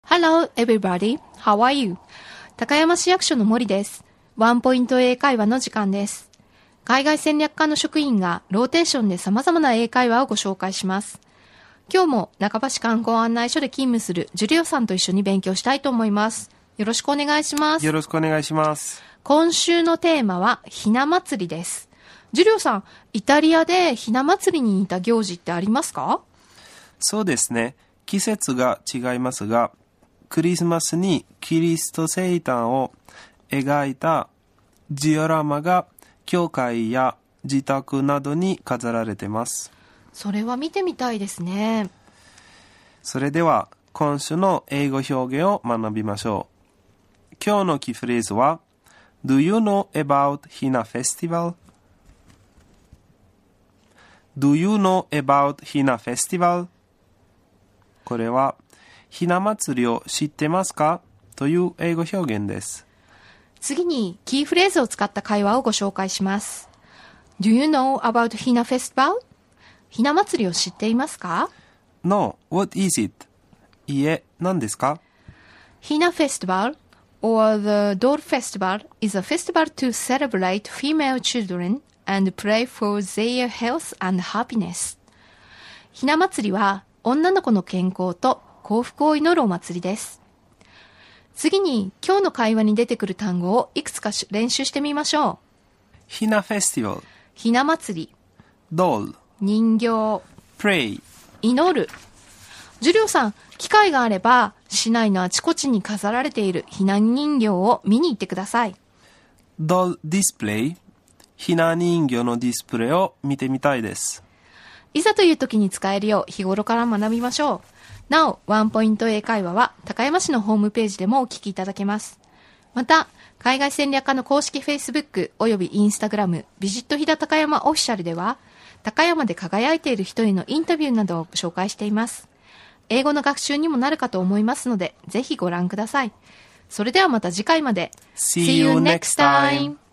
Hello, everybody. How are you? 高山市役所の森です。ワンポイント英会話の時間です。海外戦略課の職員がローテーションで様々な英会話をご紹介します。今日も中橋観光案内所で勤務するジュリオさんと一緒に勉強したいと思います。よろしくお願いします。 よろしくお願いします。 今週のテーマはひな祭りです。ジュリオさん、イタリアでひな祭りに似た行事ってありますか？ そうですね。季節が違いますが、クリスマスにキリスト生誕を描いたジオラマが教会や自宅などに飾られています。 それは見てみたいですね。 それでは今週の英語表現を学びましょう。今日のキーフレーズは Do you know about Hina Festival?Do you know about Hina Festival? これは、ひな祭りを知ってますかという英語表現です。 次に、キーフレーズを使った会話をご紹介します。Do you know about Hina Festival? ひな祭りを知っていますか？ No, what is it? いえ、何ですか？ Hina Festival or the Doll Festival is a festival to celebrate female children.and pray for their health and happiness. ひな祭りは女の子の健康と幸福を祈るお祭りです。次に今日の会話に出てくる単語をいくつか練習してみましょう。 ひなフェスティバル、 ひな祭り、 ドール、 人形、 pray、 祈る。ジュリオさん、機会があれば市内のあちこちに飾られているひな人形を見に行ってください。 ドールディスプレイ、ひな人形のディスプレイを見てみたいです。 いざという時に使えるよう日頃から学びましょう。なお、ワンポイント英会話は高山市のホームページでもお聞きいただけます。また、海外戦略課の公式 Facebook および Instagram ビジット飛騨高山オフィシャルでは、高山で輝いている人へのインタビューなどを紹介しています。英語の学習にもなるかと思いますので、ぜひご覧ください。それではまた次回まで。 See you next time!